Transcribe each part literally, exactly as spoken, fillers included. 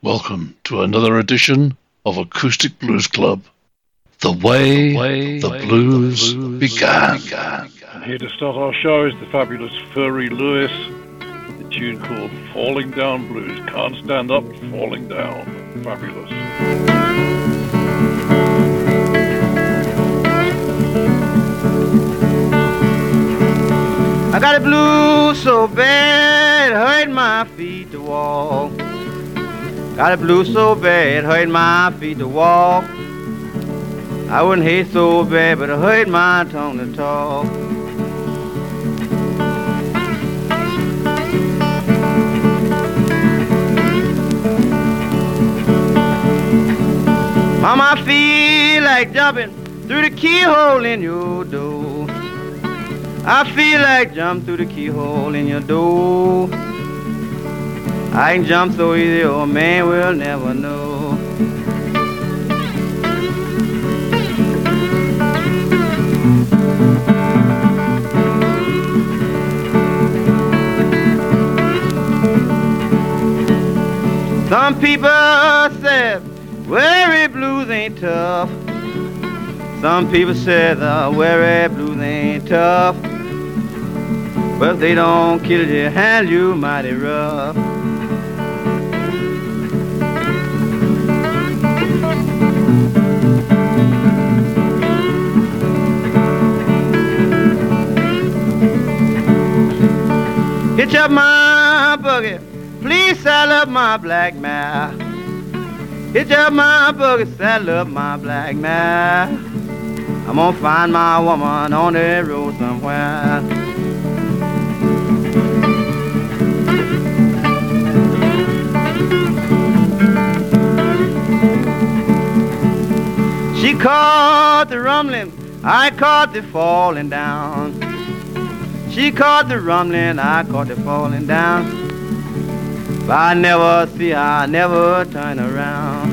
Welcome to another edition of Acoustic Blues Club. The way the, way the, way blues, the blues began. began. And here to start our show is the fabulous Furry Lewis with a tune called Falling Down Blues. Can't stand up, falling down. Fabulous. I got a blues so bad, it hurt my feet to walk. Got a blues so bad, it hurt my feet to walk. I wouldn't hate so bad, but it hurt my tongue to talk. Mama, I feel like jumping through the keyhole in your door. I feel like jump through the keyhole in your door. I can jump so easy, oh man will never know. Some people said, weary blues ain't tough. Some people say the weary blues ain't tough. But if they don't kill you, hand you mighty rough. Hitch up my buggy, please saddle up my black mare. Hitch up my buggy, saddle up my black mare. I'm gonna find my woman on the road somewhere. She caught the rumbling, I caught the falling down. She caught the rumbling, I caught the falling down. But I never see her, I never turn around.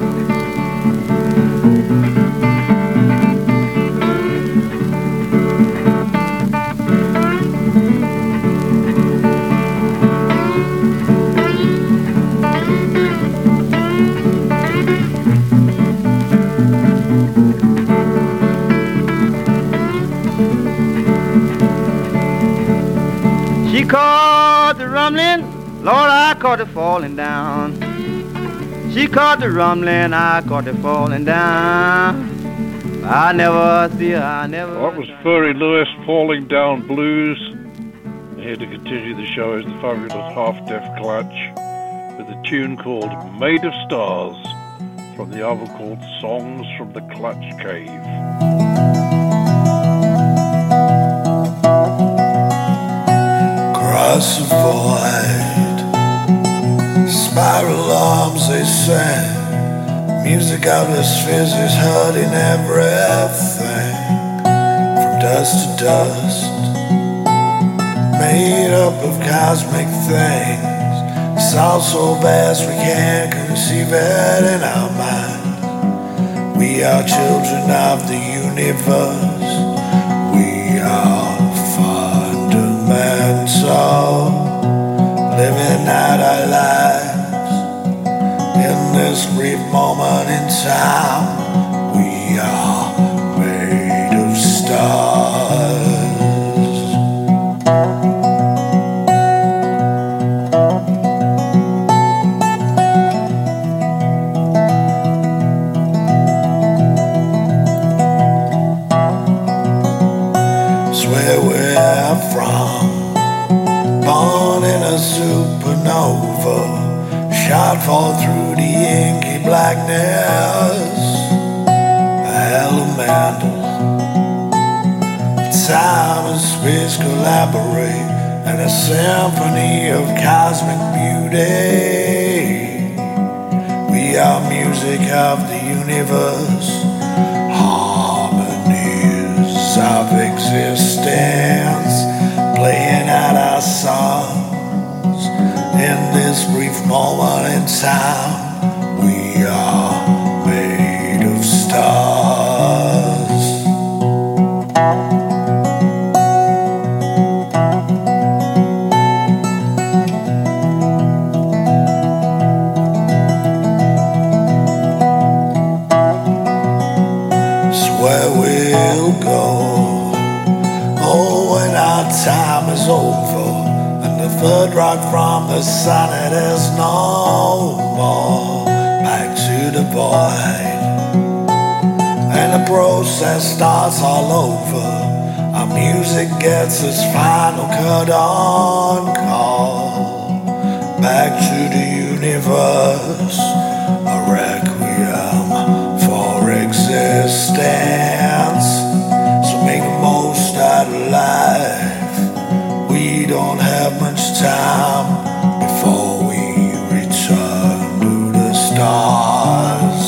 She caught the rumbling, Lord, I caught it falling down. She caught the rumbling, I caught it falling down. I never see her, I never... Well, that was Furry Lewis, Falling Down Blues. And here to continue the show is the fabulous Half Deaf Clutch with a tune called Made of Stars from the album called Songs from the Clutch Cave. Across the void, spiral arms they send. Music out of the spheres is hurting everything. From dust to dust, made up of cosmic things. It's all so vast we can't conceive it in our mind. We are children of the universe. We are fundamental, living out our lives in this brief moment in time. We are made of stars. It's where we're from, born in a supernova, shot fall through the inky blackness. Elemental, time and space collaborate, and a symphony of cosmic beauty. We are music of the universe, harmonies of existence, playing out our songs in this brief moment in time. We are made of stars. work from the sun, it is no more. Back to the void, and the process starts all over. Our music gets its final cut on call. Back to the universe, a requiem for existence. So make the most out of life. We don't have much time before we return to the stars.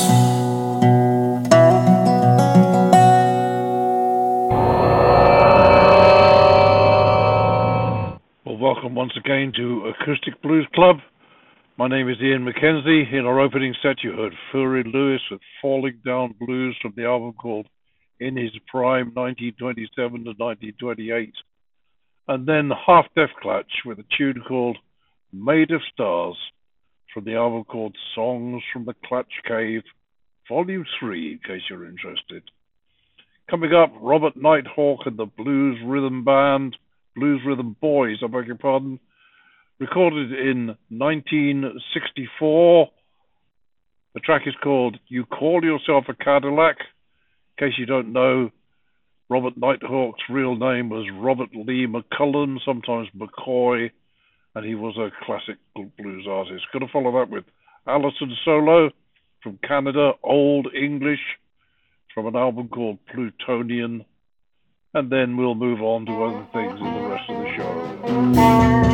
Well, welcome once again to Acoustic Blues Club. My name is Ian McKenzie. In our opening set, you heard Fury Lewis with Falling Down Blues from the album called In His Prime, nineteen twenty-seven to nineteen twenty-eight. And then Half Deaf Clutch with a tune called Made of Stars from the album called Songs from the Clutch Cave, Volume three, in case you're interested. Coming up, Robert Nighthawk and the Blues Rhythm Band, Blues Rhythm Boys, I beg your pardon, recorded in nineteen sixty-four. The track is called You Call Yourself a Cadillac. In case you don't know, Robert Nighthawk's real name was Robert Lee McCullum, sometimes McCoy, and he was a classic blues artist. Going to follow that with Alison Solo from Canada, Old English, from an album called Plutonian, and then we'll move on to other things in the rest of the show.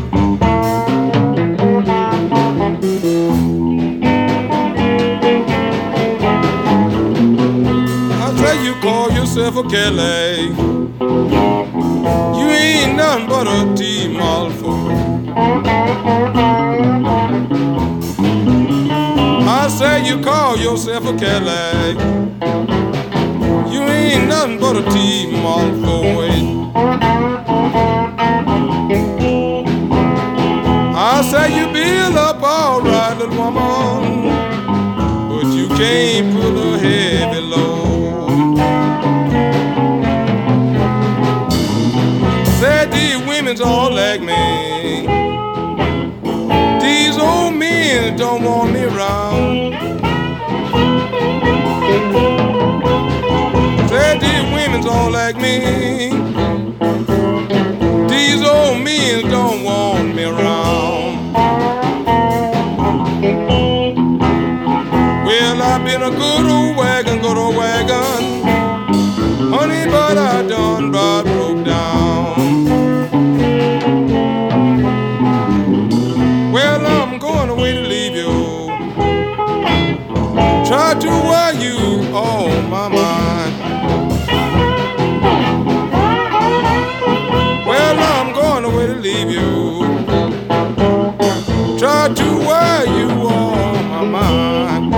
You call yourself a Kelly, you ain't nothing but a T-Mall fool. I say you call yourself a Kelly, you ain't nothing but a T-Mall fool. I say you build up all right, little woman, but you can't put a heavy load. Said these women's all like me, these old men don't want me around. Said these women's all like me, these old men don't want me around. Well, I've been a good old wagon, good old wagon, honey, but I done about broke down. Well, I'm going away to leave you, try to wear you on my mind. Well, I'm going away to leave you, try to wear you on my mind.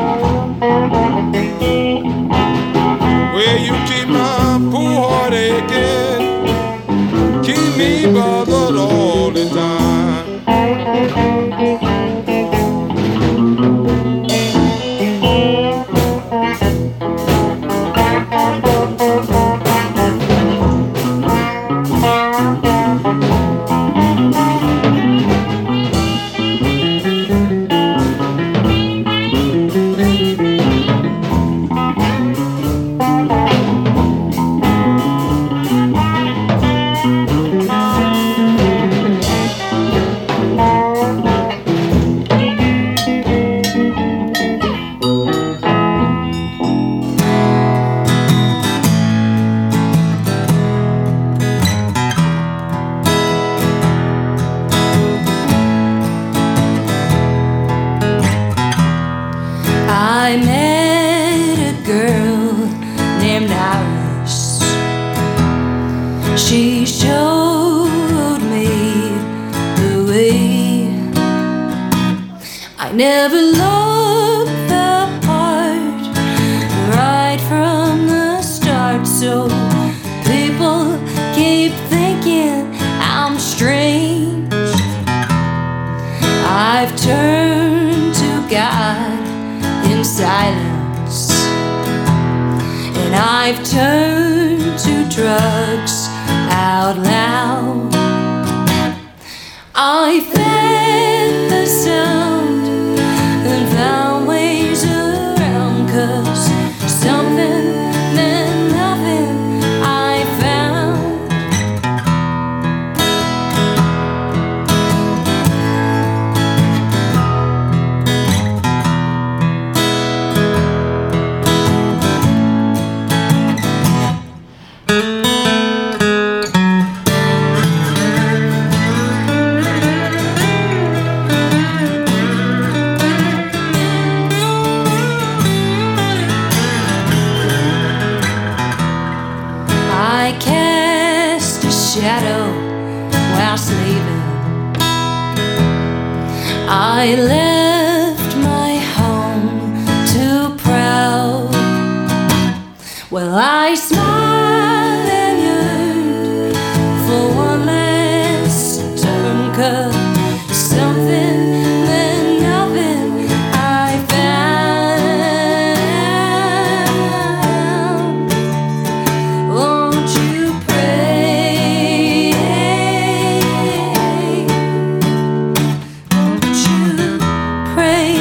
Well, you keep my poor heart aching, keep me bothered all the time. I I fed the sound and found ways around, 'cause something meant nothing I found. I cast a shadow while sleeping. I left my home too proud. Well, I smiled and yearned for one last turn, 'cause something meant nothing I found. Won't you pray? Won't you pray?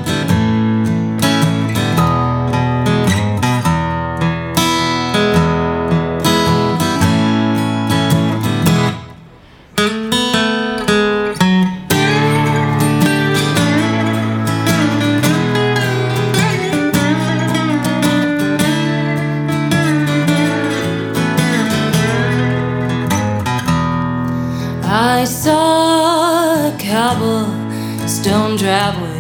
I saw a cobblestone driveway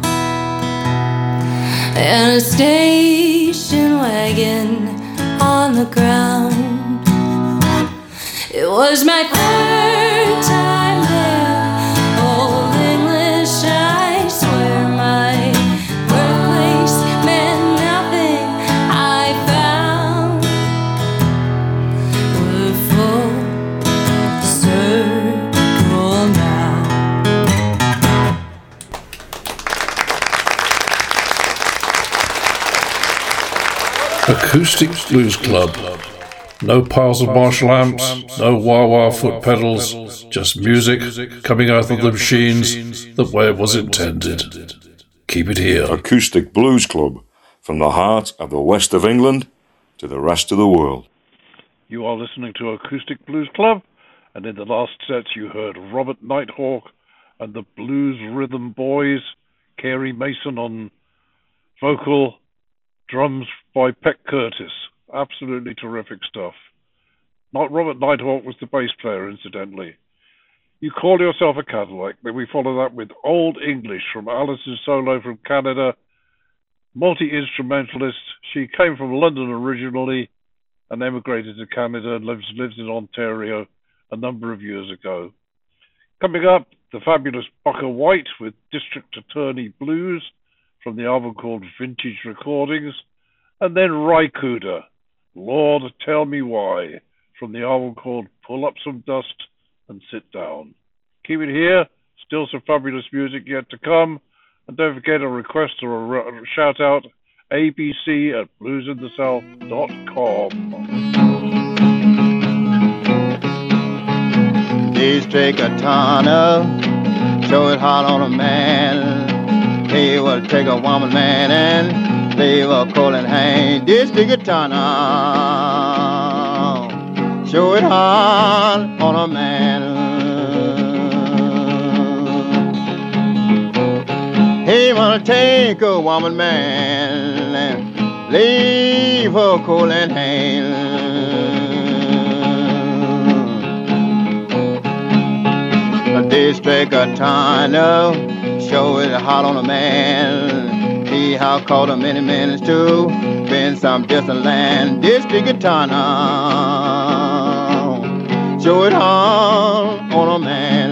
and a station wagon on the ground. It was my third time there. Old English, I swear, my birthplace meant nothing I found. We're full circle now. Acoustic Blues Club. No piles of Marshall amps, no wah-wah foot pedals, just music coming out of the machines the way it was intended. Keep it here. Acoustic Blues Club, from the heart of the west of England to the rest of the world. You are listening to Acoustic Blues Club, and in the last set you heard Robert Nighthawk and the Blues Rhythm Boys, Carey Mason on vocal, drums by Peck Curtis. Absolutely terrific stuff. Not Robert Nighthawk was the bass player, incidentally. You call yourself a Cadillac, then we follow that with Old English from Alice's Solo from Canada. Multi-instrumentalist. She came from London originally and emigrated to Canada and lives, lives in Ontario a number of years ago. Coming up, the fabulous Bucka White with District Attorney Blues from the album called Vintage Recordings. And then Rykuda, Lord Tell Me Why, from the album called Pull Up Some Dust and Sit Down. Keep it here, still some fabulous music yet to come. And don't forget a request or a, a shout out, A B C at blues in the south dot com. District Attorney, show it hard on a man. He will take a woman, man, and leave a cold and hang. District Attorney, show it hard on a man. He will take a woman, man, and leave her cold and hang. A district attorney, show it hot on a man. He how called a many minutes to been some distant land. District attorney, show it hot on a man.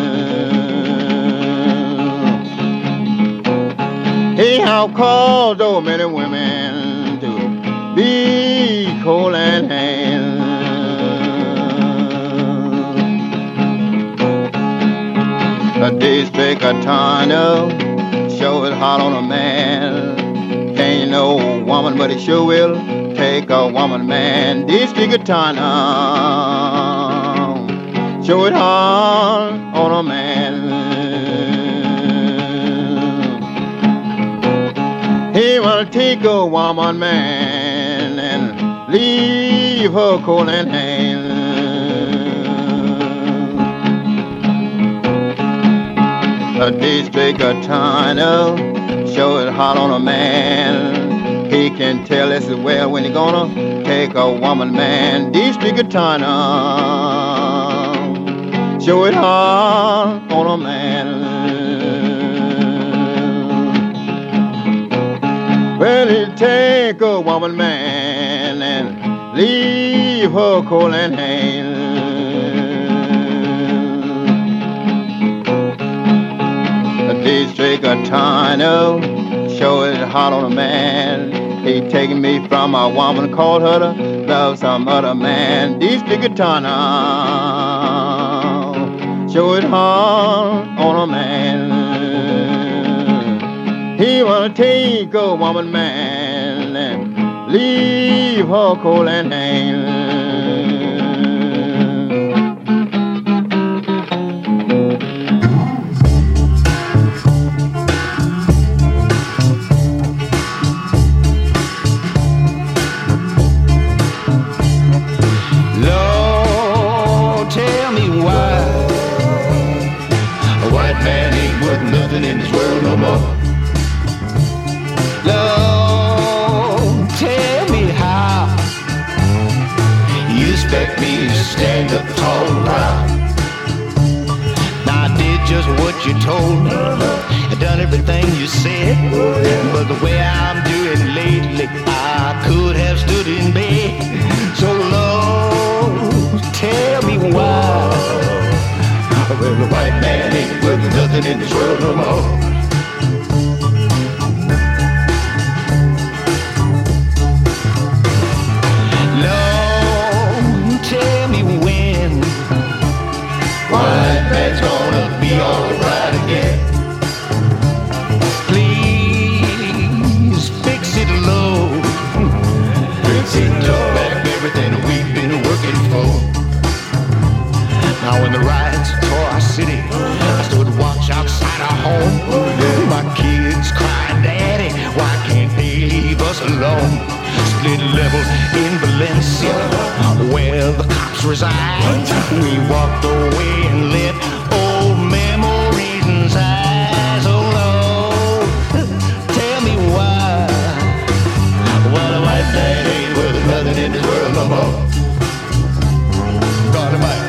He how called so many women to be cold and hand. A district attorney, show it hot on a man. Ain't no woman, but he sure will take a woman, man. District attorney, show it hot on a man. take a woman, man, and leave her cold and hang. A district attorney show it hot on a man. He can tell us as well when he gonna take a woman, man. District attorney show it hot on a man. Well, he take a woman, man, and leave her cold and hang. District attorney show it hot on a man. He taking me from a woman, called her to love some other man. District attorney show it hot on a man. He wanna take a woman, man, and leave her cold and hang. In this world no more. Lord, tell me how you expect me to stand up tall and proud. Now I did just what you told me, I done everything you said, but the way I'm doing lately, I could have stood in bed. So Lord, tell me why. Well, the white man ain't worth nothing in this world no more. Lord, tell me when white man's gonna be alright again. Please fix it, Lord. Fix it, Lord. Back everything we've been working for. Now when the riots tore our city, I stood watch outside our home. My kids crying, Daddy, why can't they leave us alone? Split levels in Valencia, where the cops reside. We walked away and let old memories inside. So Lord, tell me why. Well, a white man ain't worth nothing in this world no more. God Almighty.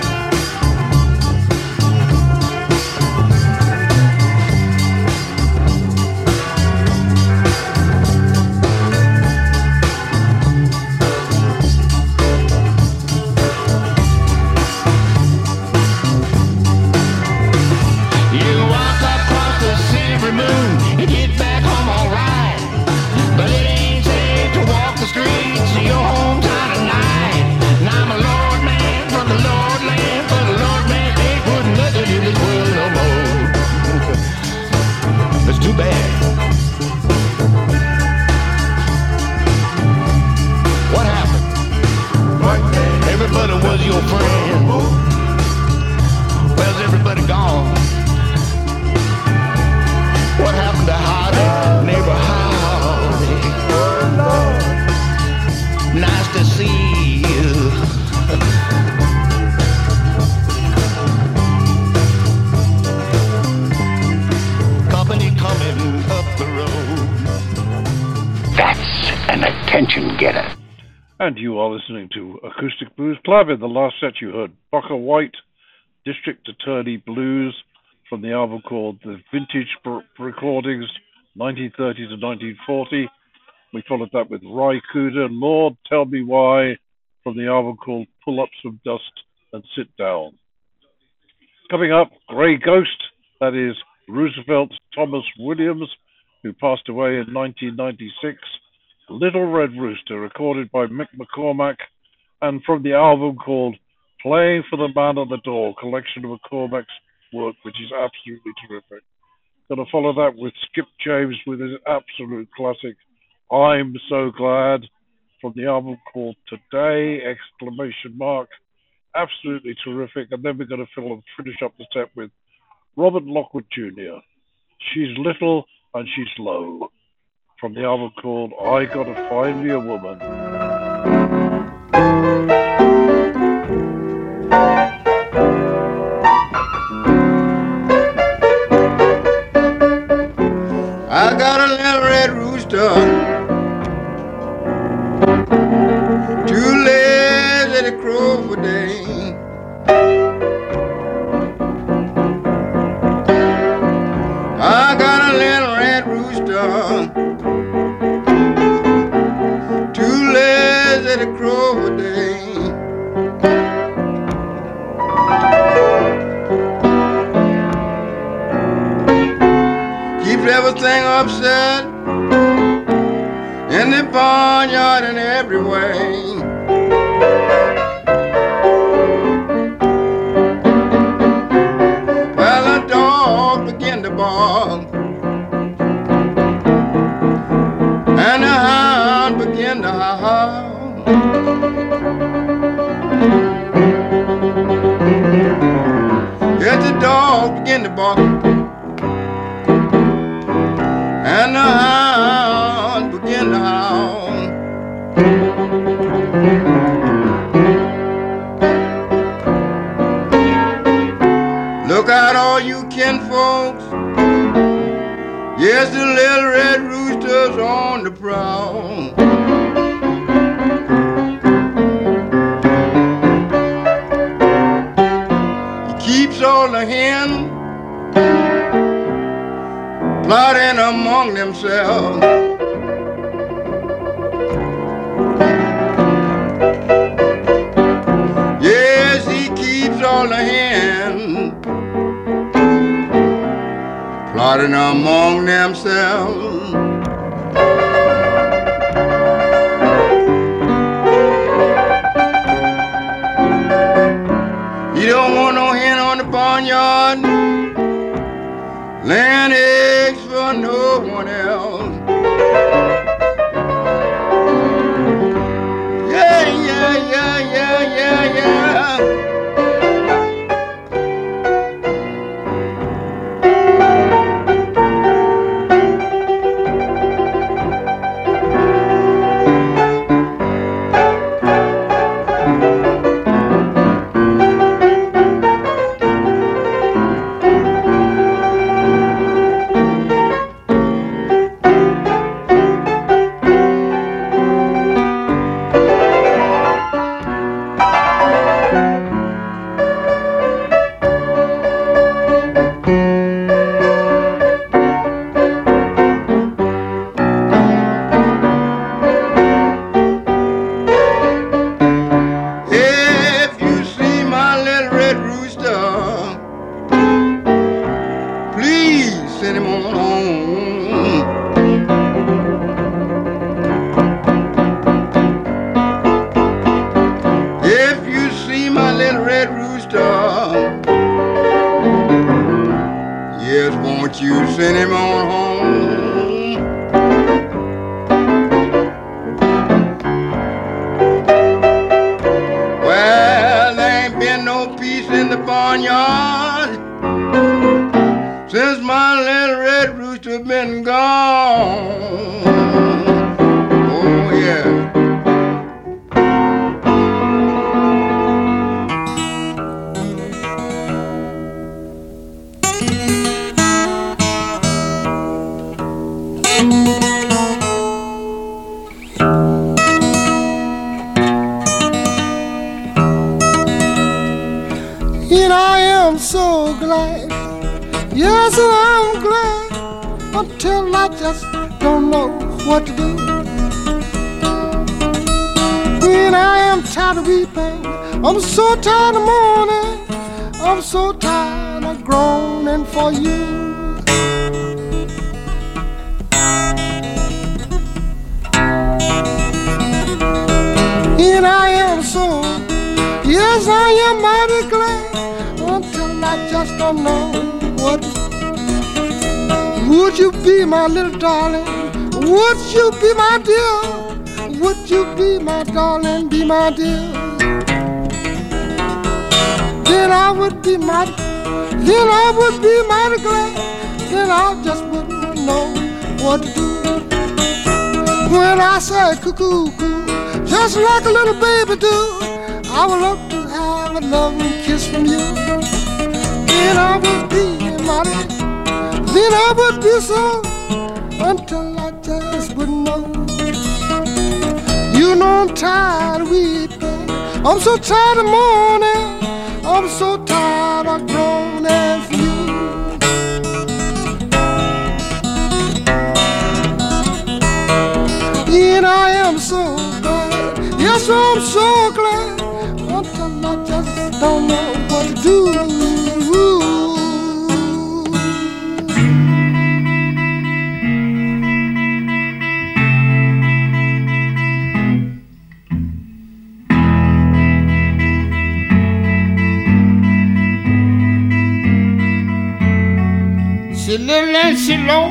And you are listening to Acoustic Blues Club. In the last set you heard Bukka White, District Attorney Blues, from the album called The Vintage Recordings, nineteen thirty to nineteen forty. We followed that with Ry Cooder, Lord, Tell Me Why, from the album called Pull Up Some Dust and Sit Down. Coming up, Grey Ghost, that is Roosevelt Thomas Williams, who passed away in nineteen ninety-six. Little Red Rooster, recorded by Mick McCormack, and from the album called Playing for the Man on the Door, collection of McCormack's work, which is absolutely terrific. Going to follow that with Skip James with his absolute classic, I'm So Glad, from the album called Today, exclamation mark. Absolutely terrific. And then we're going to finish up the set with Robert Lockwood Junior She's Little and She's Low, from the album called I Gotta Find Me a Woman. I got a little red rooster, two legs that it crow for day. I got a little red rooster, two legs that it crow for day. Keeps everything upset in the barnyard and every way. Well, the dog began to bark and the hound began to howl. Yes, the dog began to bark and the hound began to howl. Look out, all you kin folks. Yes, the little red rooster's on the prowl. He keeps all the hens plotting among themselves. Yes, he keeps all the hens plotting among themselves. He don't want no hen on the barnyard laying eggs for no one else. Yeah, yeah, yeah, yeah, yeah, yeah. I'm so tired of mourning, I'm so tired of groaning for you. And I am so, yes I am mighty glad, until I just don't know what. Would you be my little darling, would you be my dear, would you be my darling, be my dear? Then I would be mighty, then I would be mighty glad, then I just wouldn't know what to do. when I say cuckoo, cuckoo, just like a little baby do, I would love to have a loving kiss from you. Then I would be mighty, then I would be so, until I just wouldn't know. You know I'm tired of weeping, I'm so tired of mourning, I'm so tired of groaning for you. And I am so glad, yes, I'm so glad, until I just don't know what to do. She little and she low,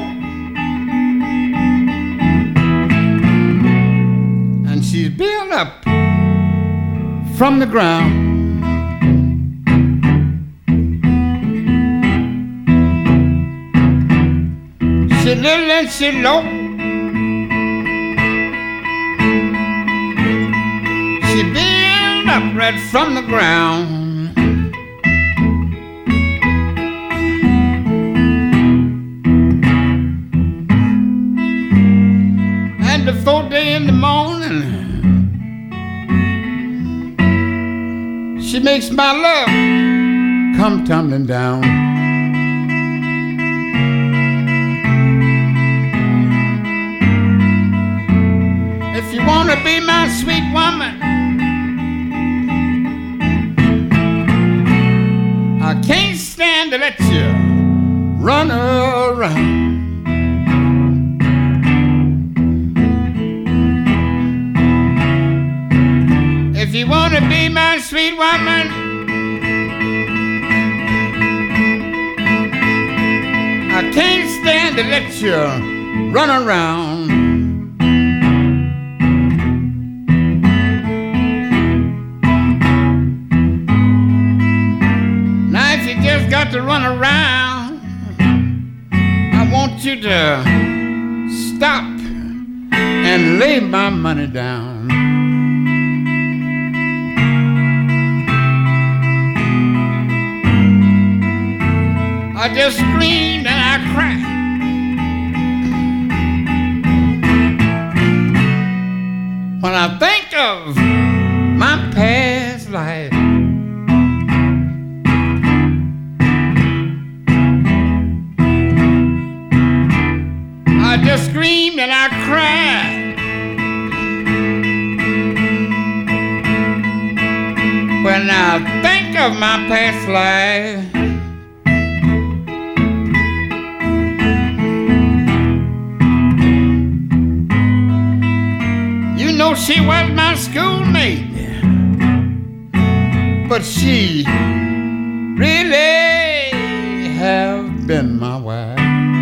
and she's built up from the ground. She little and she low, she built up right from the ground. Before day in the morning, she makes my love come tumbling down. If you want to be my sweet woman, I can't stand to let you run around. If you want to be my sweet woman, I can't stand to let you run around. Now if you just got to run around, I want you to stop and lay my money down. I just screamed and I cried when I think of my past life. I just screamed and I cried when I think of my past life. She was my schoolmate, but she really have been my wife.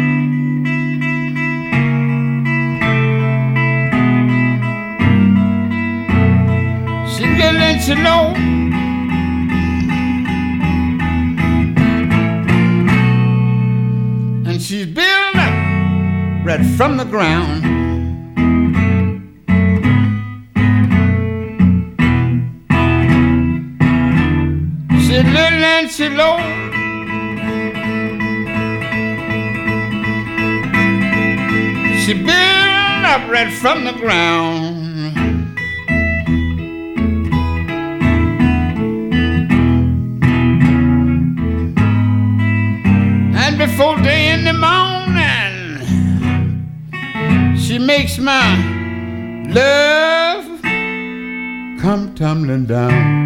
She little and she low, and she's built up right from the ground. She little and she low, she built up right from the ground. And before day in the morning, she makes my love come tumbling down.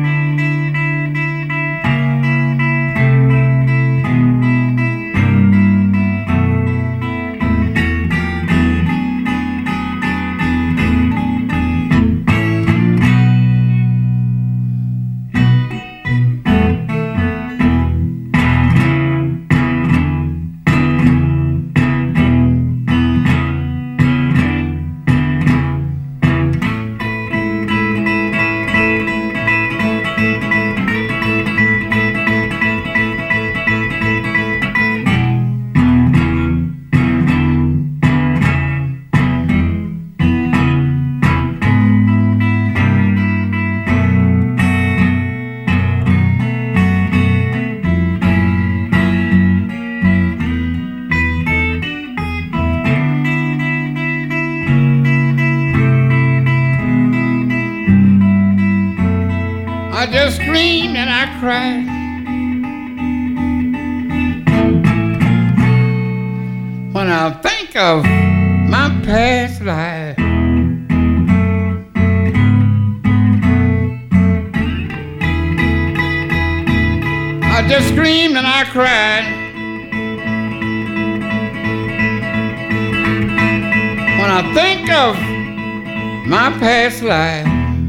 just screamed and I cried. When I think of my past life, I just screamed and I cried. When I think of my past life,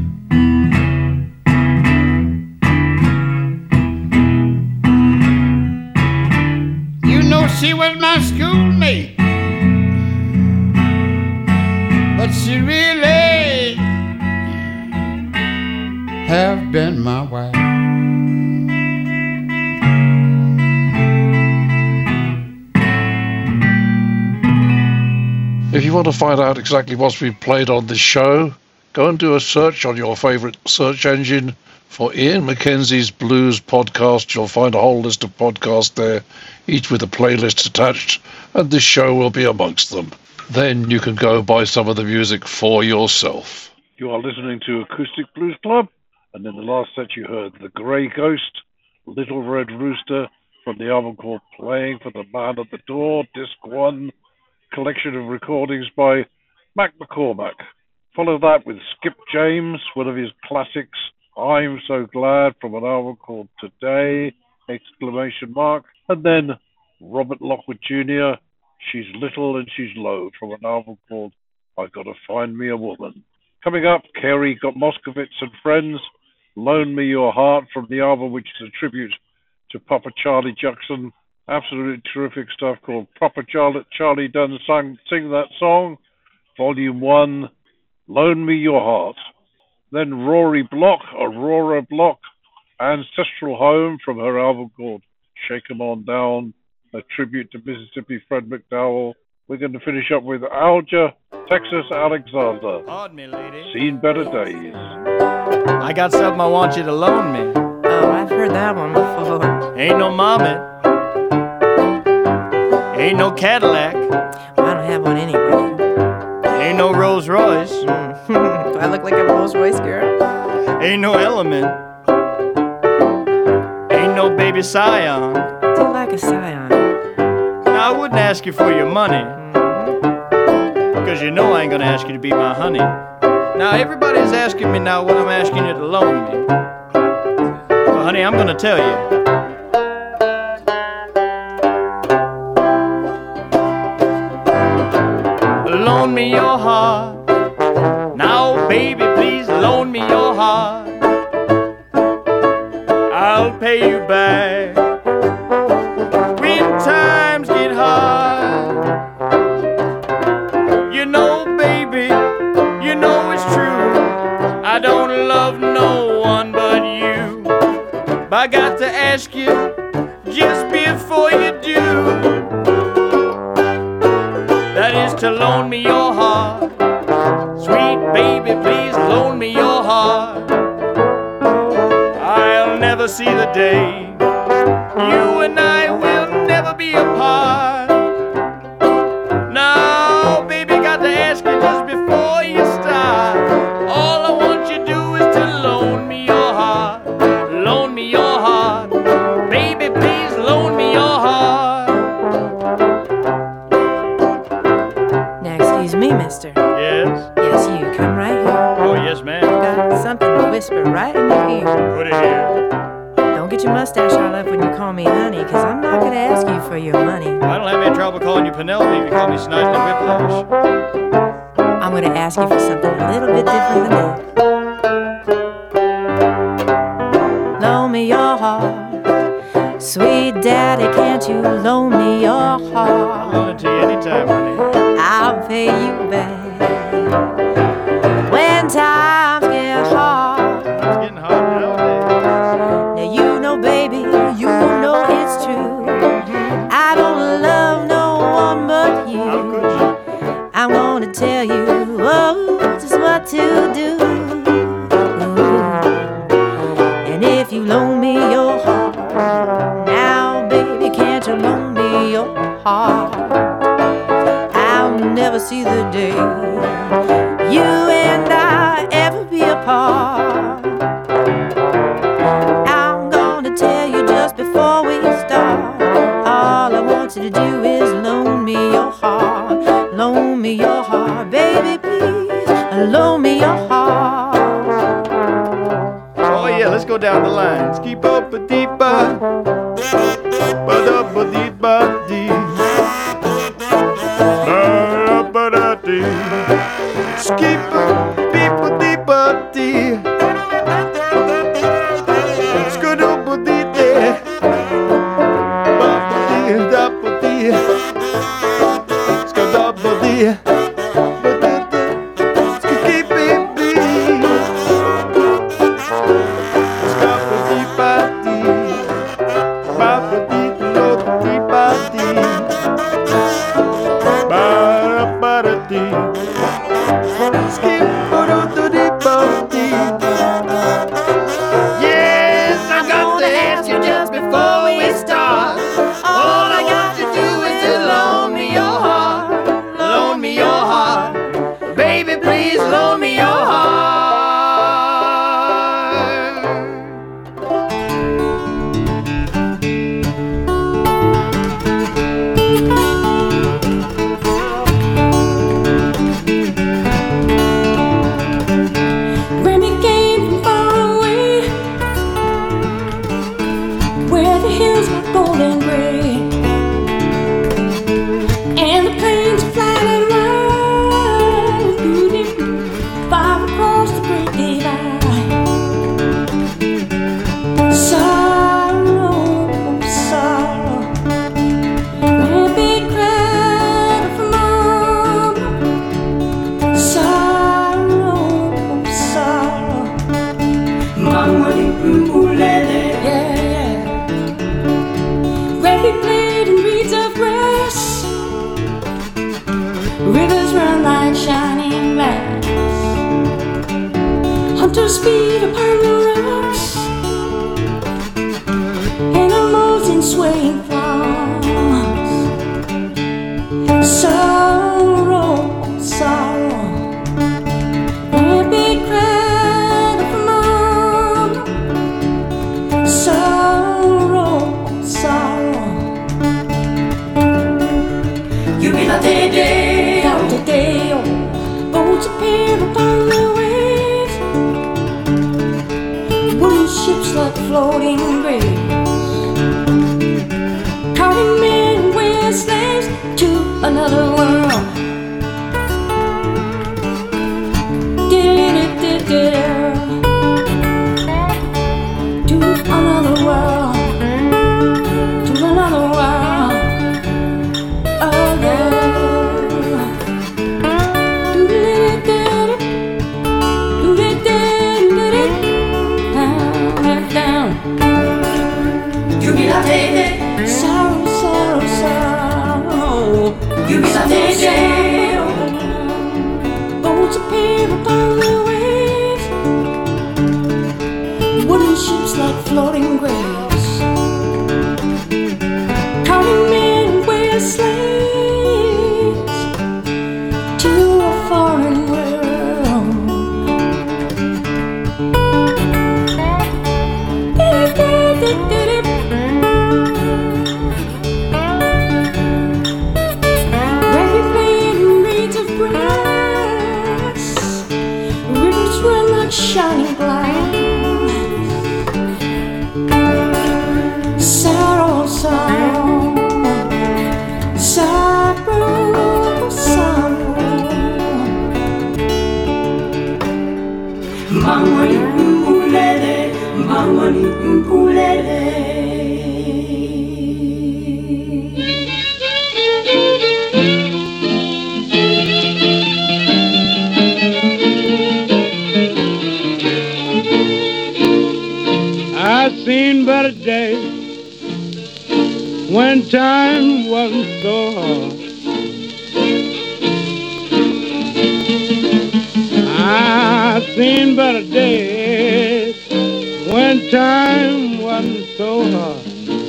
you know she was my schoolmate, but she really have been my wife. If you want to find out exactly what's been played on this show, go and do a search on your favourite search engine for Ian Mackenzie's Blues Podcast. You'll find a whole list of podcasts there, each with a playlist attached, and this show will be amongst them. Then you can go buy some of the music for yourself. You are listening to Acoustic Blues Club, and in the last set you heard The Grey Ghost, Little Red Rooster, from the album called Playing for the Man at the Door, Disc one, collection of recordings by Mac McCormack. Follow that with Skip James, one of his classics, I'm So Glad, from an album called Today, exclamation mark. And then Robert Lockwood Junior, She's Little and She's Low, from an album called I Gotta Find Me a Woman. Coming up, Kerry got Moskowitz and Friends, Loan Me Your Heart, from the album which is a tribute to Papa Charlie Jackson. Absolutely terrific stuff called Papa Charlie, Charlie Done Sang, Sing That Song, Volume one, Loan Me Your Heart. Then Rory Block, Aurora Block, Ancestral Home, from her album called Shake 'Em On Down, a tribute to Mississippi Fred McDowell. We're going to finish up with Alger, Texas Alexander. Pardon me, lady. Seen better days. I got something I want you to loan me. Oh, I've heard that one before. Ain't no Marmot. Ain't no Cadillac. Well, I don't have one anyway. Ain't no Rolls Royce. Do I look like a Rolls Royce girl? Ain't no Element. Ain't no Baby Scion. I do like a Scion. Now, I wouldn't ask you for your money, because you know I ain't gonna ask you to be my honey. Now, everybody's asking me now what I'm asking you to loan me. Well, honey, I'm gonna tell you. Loan me your heart. Now, baby, please loan me your heart. I'll pay you back when times get hard. You know, baby, you know it's true. I don't love no one but you. But I got to ask you just before you do. That is to loan me your heart. Sweet baby, please loan me your heart. I'll never see the day you and I will never be apart. Now, baby, got to ask you just before you start. All I want you to do is to loan me your heart. Loan me your heart. Baby, please loan me your heart. Now, excuse me, mister. Yes? Yes, you. Come right here. Oh, yes, ma'am. I've got something to whisper right in your ear. Put it here. Don't get your mustache all up when you call me honey, because I'm not going to ask you for your money. I don't have any trouble calling you Penelope if you call me Snidely Whiplash. I'm going to ask you for something a little bit different than that. Loan me your heart. Sweet daddy, can't you loan me your heart? I'll loan it to you anytime, honey. I'll pay you back when times get hard. It's getting hard nowadays. Now you know, baby, you know it's true. I don't love no one but you. How could you? I'm gonna tell you, oh, just what to do. And if you loan me your heart, now, baby, can't you loan me your heart? I'll never see the day you and I ever be apart. loan me your heart, loan me your heart, baby, please, loan me your heart. Oh yeah, let's go down the line. Skip up a deeper, but up a deeper dee, up a da dee. Skip up deeper deeper dee, skip up a dee dee, up a dee, up a dee, skip up a dee. Yes, I got to ask you just before we start. All I got to do is to loan me your heart, loan me your heart, baby, please loan me your heart. Grammy came from far away, where the hills were golden gray, and the plains are flat and wide, rooted far across the great divide. Sorrow, sorrow, Grammy cried for mama. Sorrow, sorrow, mama, yeah, yeah. Grammy played in reeds of grass, rivers run like shining glass, hunters feed upon the rocks, animals in swaying flocks. Sorrow, sorrow, Grammy cried for mama. Sorrow, sorrow, you be la day day, out the day, oh, boats appear upon the waves, wooden ships like floating graves, carting men with slaves to another world. To another world, to another world, oh yeah. Down, you be la day, sorrow, sorrow, sorrow. You be la day, boats appear upon the waves, wooden ships like floating graves, carting men with slaves to a foreign world. Grammy played in reeds of grass, rivers run like shining glass. Sorrow, sorrow, sorrow, sorrow. Mama ni mpulele, mama ni mpulele. I've seen better days when time wasn't so hard. I've seen better days when time wasn't so hard.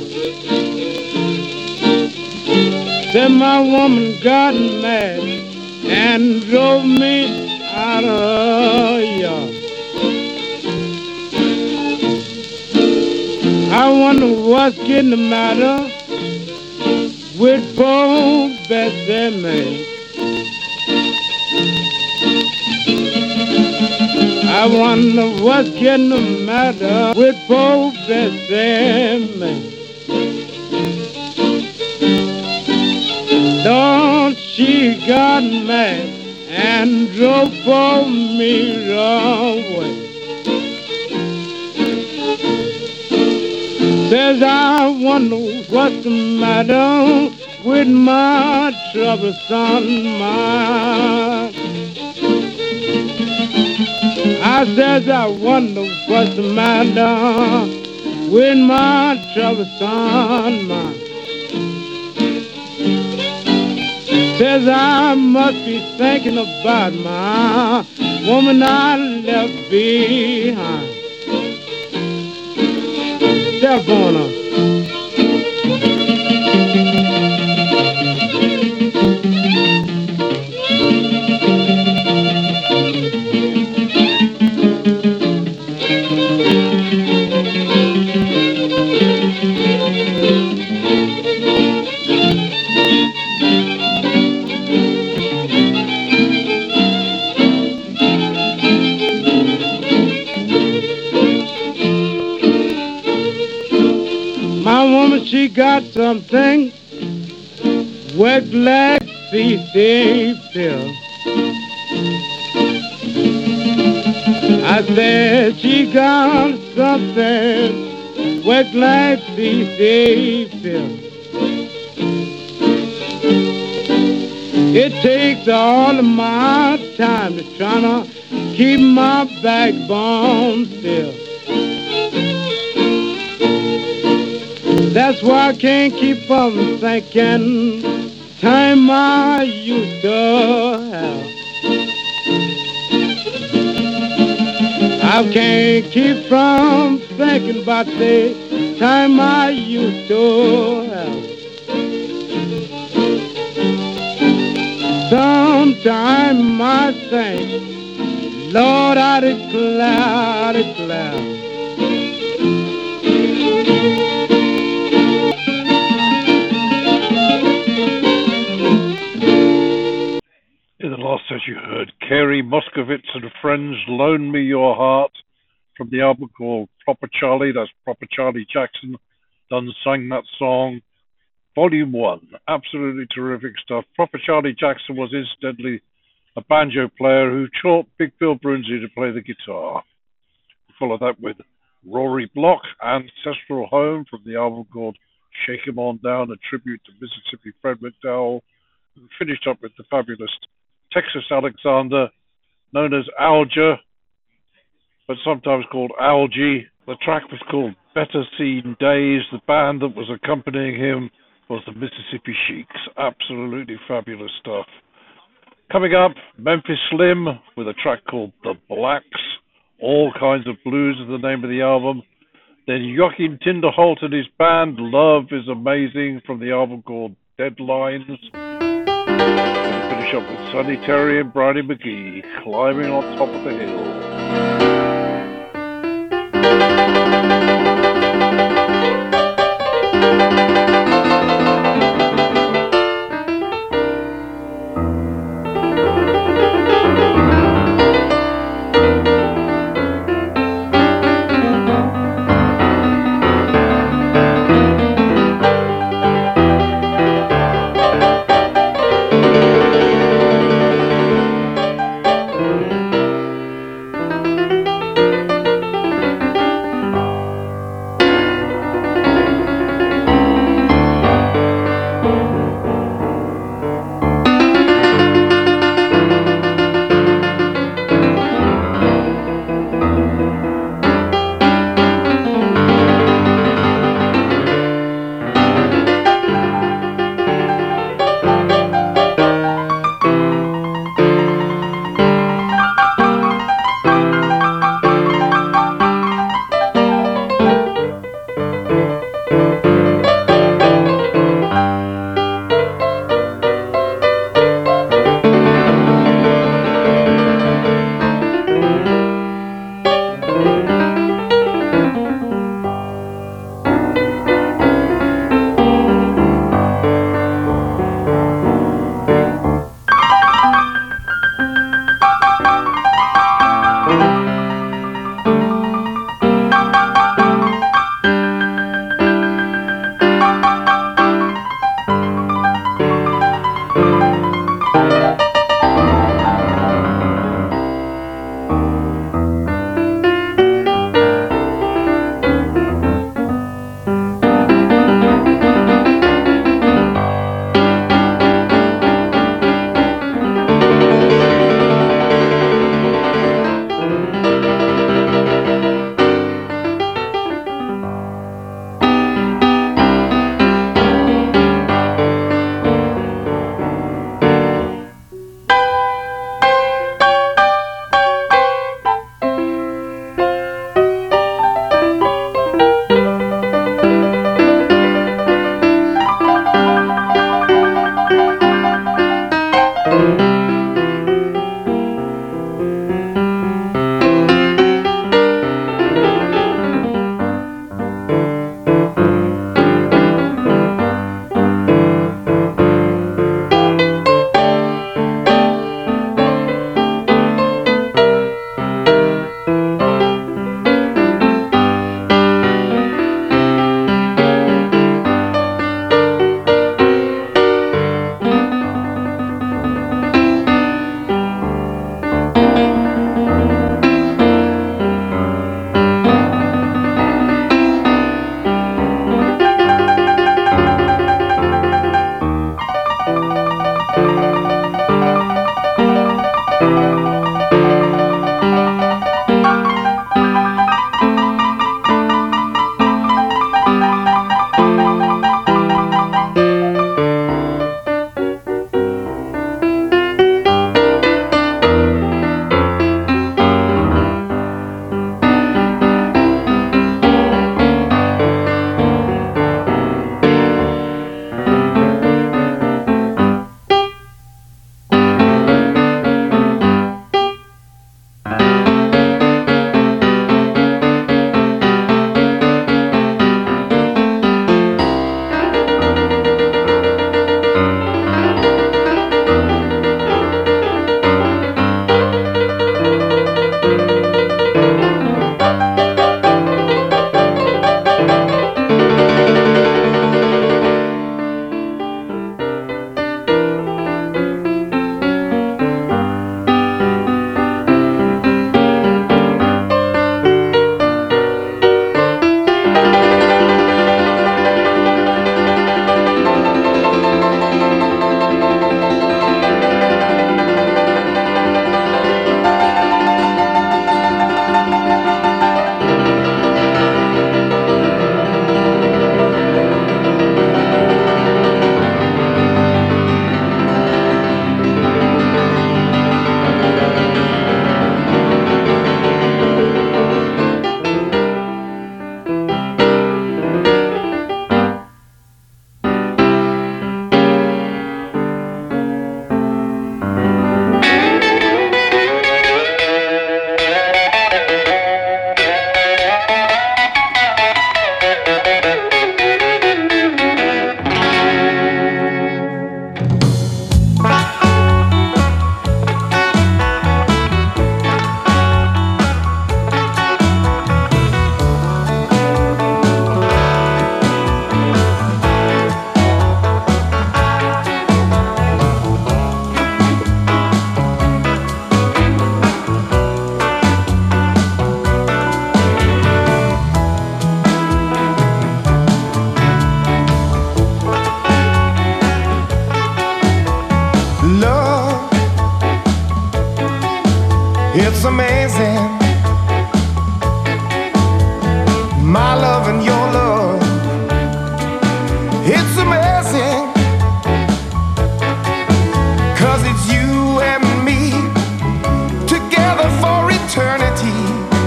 Then my woman got mad and drove me out of her yard. I wonder what's getting the matter with poor Bessie May. I wonder what's getting the matter with poor Bessie May. Don't she got mad and drove for me away. Says I wonder what's the matter with my troublesome mind. I says I wonder what's the matter with my troublesome mind. Says I must be thinking about my woman I left behind. Step on her. She got something wet like C C pill. I said she got something wet like C C pill. It takes all of my time to try to keep my backbone still. That's why I can't keep from thinking time I used to have. I can't keep from thinking about the time I used to have. Sometime I think, Lord, I declare, I declare. In the last set you heard Carey Moscovitz and Friends, Loan Me Your Heart, from the album called Proper Charlie. That's Proper Charlie Jackson done sang that song. Volume one, absolutely terrific stuff. Proper Charlie Jackson was incidentally a banjo player who taught Big Bill Brunzi to play the guitar. We followed that with Rory Block, Ancestral Home, from the album called Shake 'Em On Down, a tribute to Mississippi Fred McDowell. We finished up with the fabulous Texas Alexander, known as Alger, but sometimes called Algie. The track was called Better Seen Days. The band that was accompanying him was the Mississippi Sheiks. Absolutely fabulous stuff. Coming up, Memphis Slim with a track called The Blacks. All Kinds of Blues is the name of the album. Then Joachim Tinderholt and his band, Love is Amazing, from the album called Deadlines. We'll finish up with Sonny Terry and Brownie McGee, Climbing on Top of the Hill. It's amazing, my love and your love. It's amazing, 'cause it's you and me together for eternity.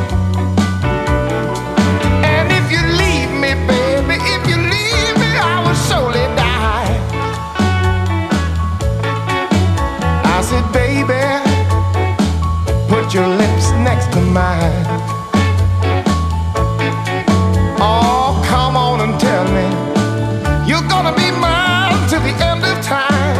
And if you leave me, baby, if you leave me, I will surely die. I said, baby, put your lips next to mine. Oh, come on and tell me you're gonna be mine till the end of time.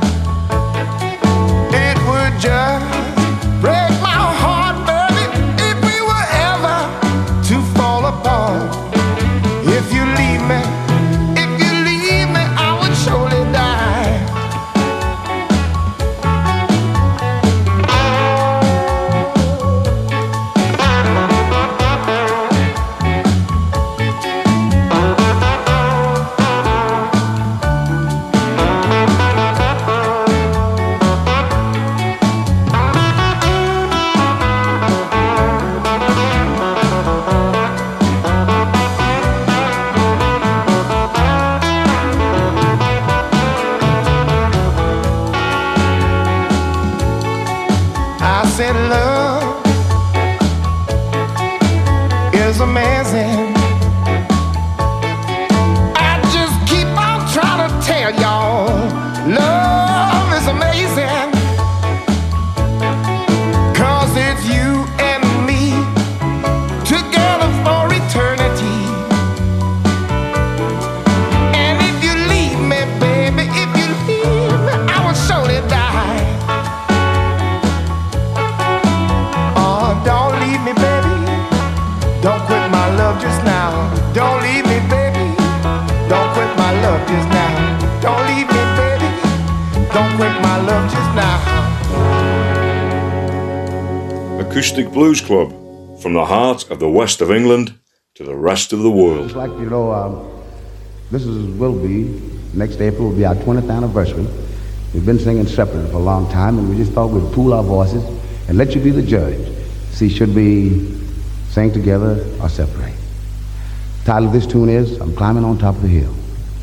It would just break my heart, baby, if we were ever to fall apart. If you leave me, if you leave me, I would surely die. said love is amazing. I just keep on trying to tell y'all, love is amazing. 'Cause it's you and me together for eternity. And if you leave me, baby, if you leave me, I will surely die. Oh, don't leave me, baby. Don't quit my love just now. Don't leave me, baby. Don't quit my love just now. Don't leave me, baby. Don't quit my love just now. Acoustic Blues Club, from the heart of the west of England to the rest of the world. It's like, you know, um, this is will be, next April will be our twentieth anniversary. We've been singing separately for a long time, and we just thought we'd pool our voices and let you be the judge. See, should we sing together or separate? The title of this tune is I'm Climbing on Top of the Hill.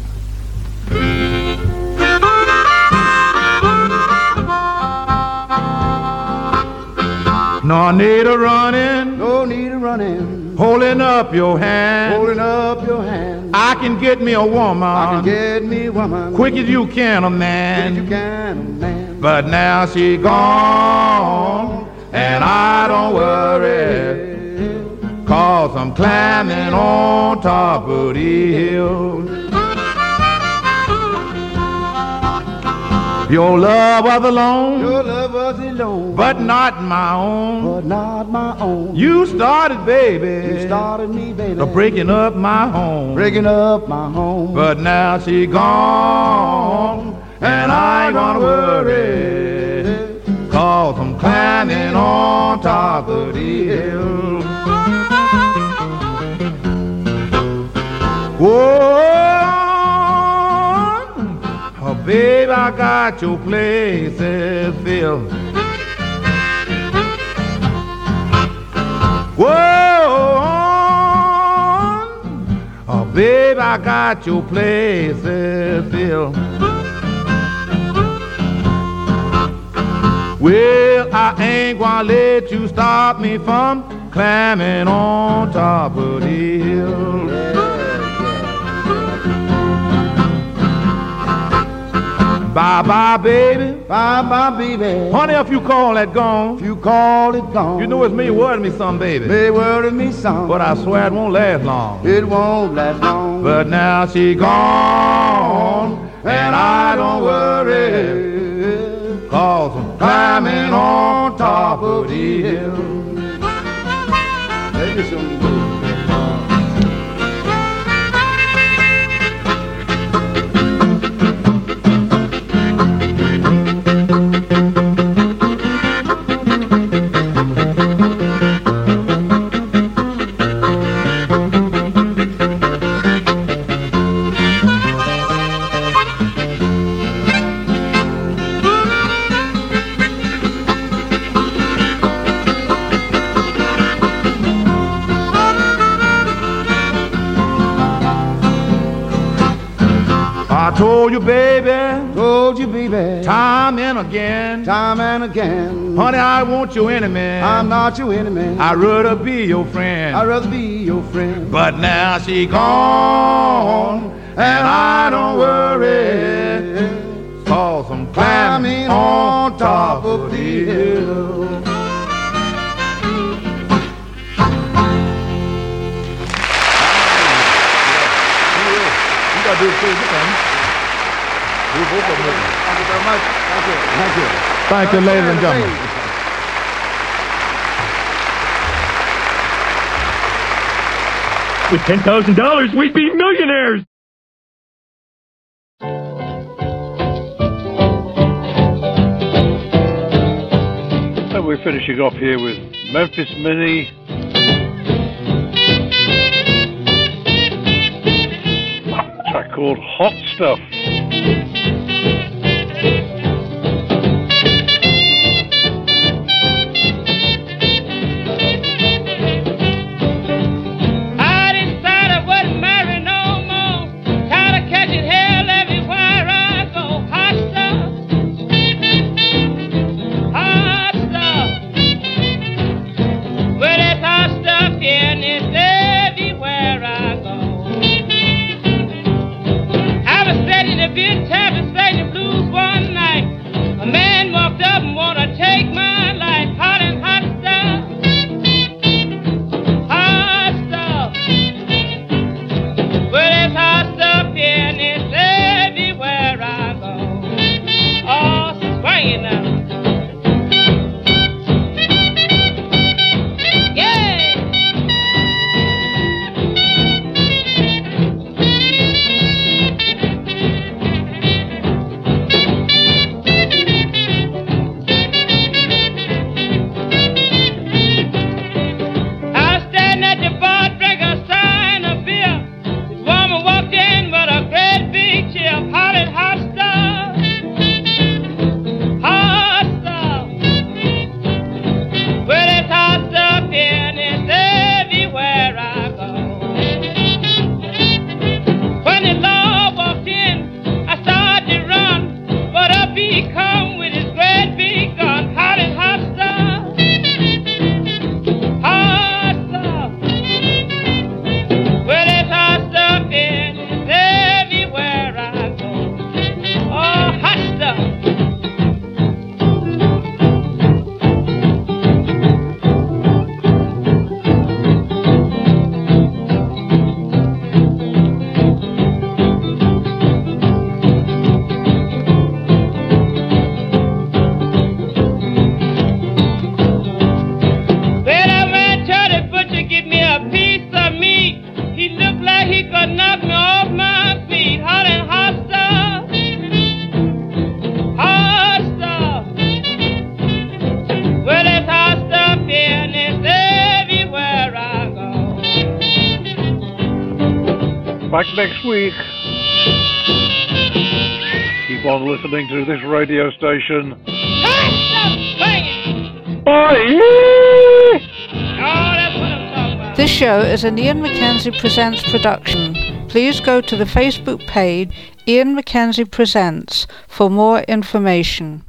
No need of running, no need of running, holding up your hand, holding up your hand. I can get me a woman, I can get me a woman, quick as you can a man, quick as you can a man. But now she gone, and I don't worry, 'cause I'm climbing on top of the hill. Your love was alone, your love was alone, but not my own, but not my own. You started, baby, you started me, baby, breaking up my home, breaking up my home. But now she gone, and I ain't gonna worry, 'cause I'm climbing on top of the hill. Whoa. Oh, babe, I got your places filled. Whoa, oh, babe, I got your places filled. Well, I ain't gonna let you stop me from climbing on top of the hill. Bye-bye, baby. Bye-bye, baby. Honey, if you call that gone, if you call it gone, you know it's me worrying me some, baby. Me worrying me some. But I swear it won't last long. It won't last long. But now she gone, and I don't worry, 'cause I'm climbing on top of the hill. Maybe some told you, baby, told you, baby, time and again, time and again, honey, I want your enemy. I'm not your enemy. I'd rather be your friend. I'd rather be your friend. But now she gone, and I don't worry, 'cause I'm climbing on top of the hill. You gotta do it too, you can. Do both of them. Thank you very much. Thank you. Thank you. Thank you, ladies and gentlemen. With ten thousand dollars, we'd be millionaires! And we're finishing off here with Memphis Minnie. A track called Hot Stuff. Hot stuff. it now. Back next week. Keep on listening to this radio station. Bye! This show is an Ian Mackenzie Presents production. Please go to the Facebook page Ian Mackenzie Presents for more information.